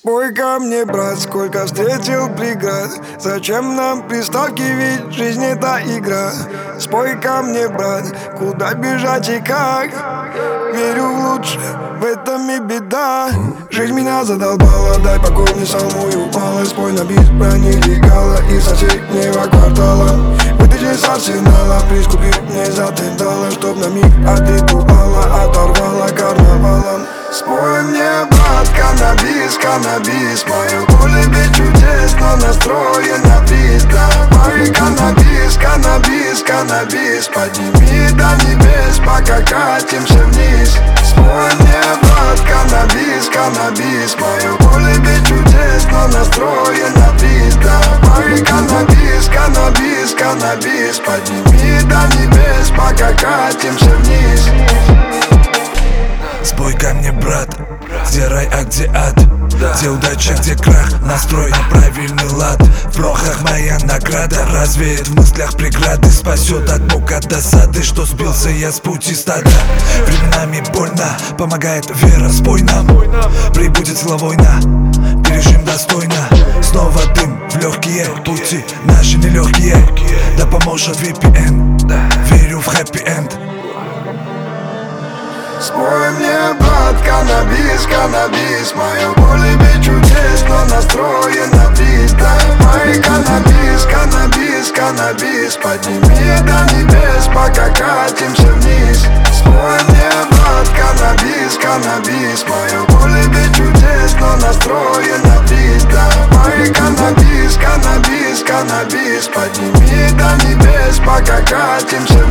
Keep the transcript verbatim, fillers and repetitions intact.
Спой ко мне, брат, сколько встретил преград. Зачем нам приставки, ведь жизнь это игра. Спой ко мне, брат, куда бежать и как. Верю в лучшее, в этом и беда. Жизнь меня задолбала, дай покой мне самую упала. Спой на бит про нелегала из соседнего квартала. Вытащи с арсенала, прискупи мне затендала, чтоб на миг от ритуала оторвала карнавалом. Спой мне, брат, каннабис, каннабис. Мое поле без чудес, но настроен на бит. Давай каннабис, каннабис, каннабис. Подними до небес, пока катимся вниз. Спой мне, брат, каннабис, каннабис. Мое поле без чудес, но настроен на бит. Давай каннабис, каннабис, каннабис. Подними до небес, пока катимся вниз. Спой ко мне, брат, где рай, а где ад? Где удача, где крах? Настрой на правильный лад. В прохах моя награда развеет в мыслях преграды. Спасет от мук, от досады, что сбился я с пути стада. Временами больно, помогает вера, спой нам. Прибудет сила война, пережим достойно. Снова дым в легкие, пути наши нелегкие. Да поможет ви пи эн, верю в хэппи-энд. Спой мне, брат, каннабис, каннабис. Мое поле без чудес, но настроен на бит. Давай каннабис, каннабис, каннабис. Подними до небес, пока катимся вниз. Спой мне, брат, каннабис, каннабис. Мое поле без чудес, но настроен на бит. Давай каннабис, каннабис, каннабис. Подними до небес, пока катимся вниз.